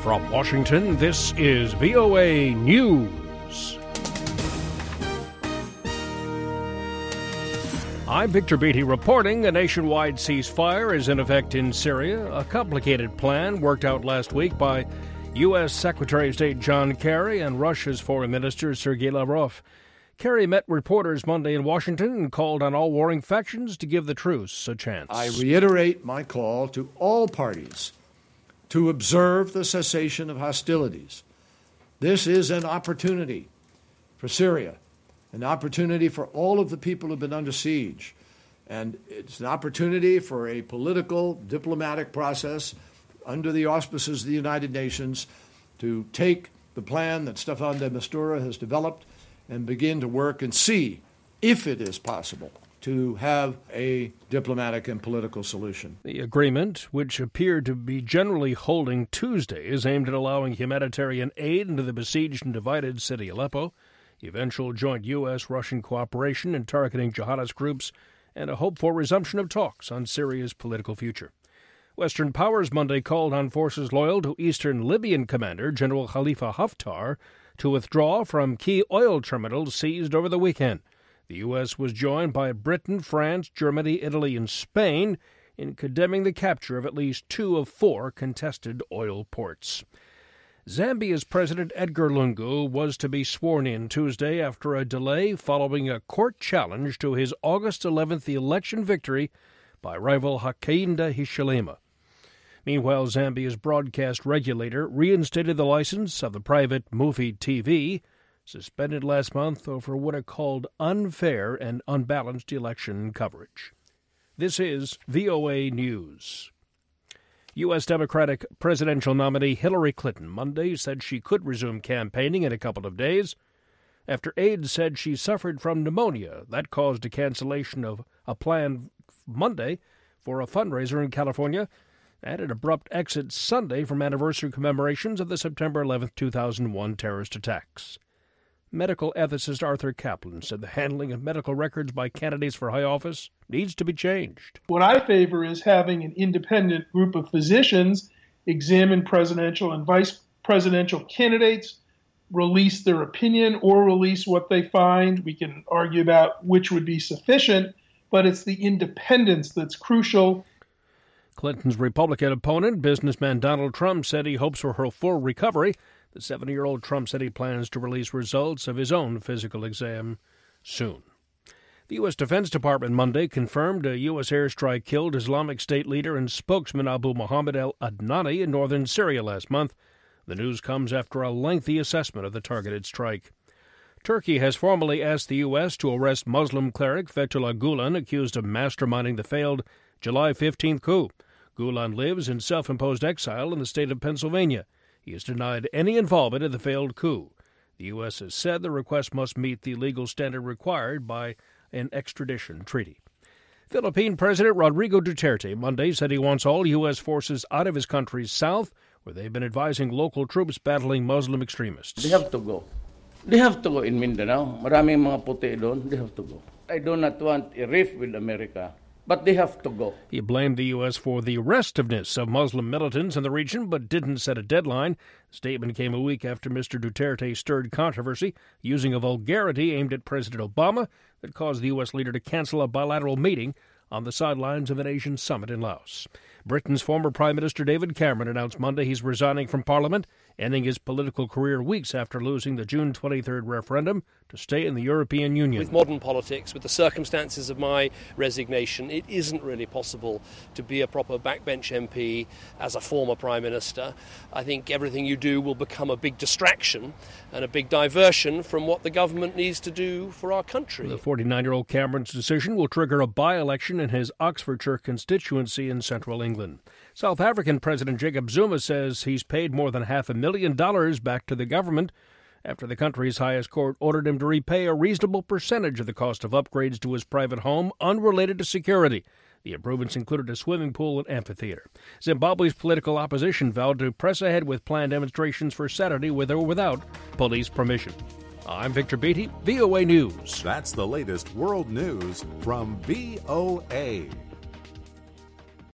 From Washington, this is VOA News. I'm Victor Beatty reporting a nationwide ceasefire is in effect in Syria, a complicated plan worked out last week by U.S. Secretary of State John Kerry and Russia's Foreign Minister Sergei Lavrov. Kerry met reporters Monday in Washington and called on all warring factions to give the truce a chance. I reiterate my call to all parties to observe the cessation of hostilities. This is an opportunity for Syria, an opportunity for all of the people who have been under siege. And it's an opportunity for a political, diplomatic process under the auspices of the United Nations to take the plan that Staffan de Mistura has developed and begin to work and see if it is possible to have a diplomatic and political solution. The agreement, which appeared to be generally holding Tuesday, is aimed at allowing humanitarian aid into the besieged and divided city Aleppo, eventual joint U.S.-Russian cooperation in targeting jihadist groups, and a hope for resumption of talks on Syria's political future. Western powers Monday called on forces loyal to eastern Libyan commander General Khalifa Haftar to withdraw from key oil terminals seized over the weekend. The U.S. was joined by Britain, France, Germany, Italy, and Spain in condemning the capture of at least 2 of 4 contested oil ports. Zambia's President Edgar Lungu was to be sworn in Tuesday after a delay following a court challenge to his August 11th election victory by rival Hakainde Hichilema. Meanwhile, Zambia's broadcast regulator reinstated the license of the private Movie TV, suspended last month over what it called unfair and unbalanced election coverage. This is VOA News. U.S. Democratic presidential nominee Hillary Clinton Monday said she could resume campaigning in a couple of days after aides said she suffered from pneumonia. That caused a cancellation of a plan Monday for a fundraiser in California and an abrupt exit Sunday from anniversary commemorations of the September 11, 2001 terrorist attacks. Medical ethicist Arthur Kaplan said the handling of medical records by candidates for high office needs to be changed. What I favor is having an independent group of physicians examine presidential and vice presidential candidates, release their opinion or release what they find. We can argue about which would be sufficient, but it's the independence that's crucial. Clinton's Republican opponent, businessman Donald Trump, said he hopes for her full recovery. The 70-year-old Trump said he plans to release results of his own physical exam soon. The U.S. Defense Department Monday confirmed a U.S. airstrike killed Islamic State leader and spokesman Abu Muhammad al-Adnani in northern Syria last month. The news comes after a lengthy assessment of the targeted strike. Turkey has formally asked the U.S. to arrest Muslim cleric Fethullah Gulen, accused of masterminding the failed July 15th coup. Gulen lives in self-imposed exile in the state of Pennsylvania. He has denied any involvement in the failed coup. The U.S. has said the request must meet the legal standard required by an extradition treaty. Philippine President Rodrigo Duterte Monday said he wants all U.S. forces out of his country's south, where they've been advising local troops battling Muslim extremists. They have to go. They have to go in Mindanao. Maraming mga puti doon. They have to go. I do not want a rift with America, but they have to go. He blamed the U.S. for the restiveness of Muslim militants in the region, but didn't set a deadline. The statement came a week after Mr. Duterte stirred controversy, using a vulgarity aimed at President Obama that caused the U.S. leader to cancel a bilateral meeting on the sidelines of an Asian summit in Laos. Britain's former Prime Minister David Cameron announced Monday he's resigning from Parliament, ending his political career weeks after losing the June 23rd referendum to stay in the European Union. With modern politics, with the circumstances of my resignation, it isn't really possible to be a proper backbench MP as a former Prime Minister. I think everything you do will become a big distraction and a big diversion from what the government needs to do for our country. The 49-year-old Cameron's decision will trigger a by-election in his Oxfordshire constituency in central England. South African President Jacob Zuma says he's paid more than $500,000 back to the government after the country's highest court ordered him to repay a reasonable percentage of the cost of upgrades to his private home unrelated to security. The improvements included a swimming pool and amphitheater. Zimbabwe's political opposition vowed to press ahead with planned demonstrations for Saturday with or without police permission. I'm Victor Beatty, VOA News. That's the latest world news from VOA.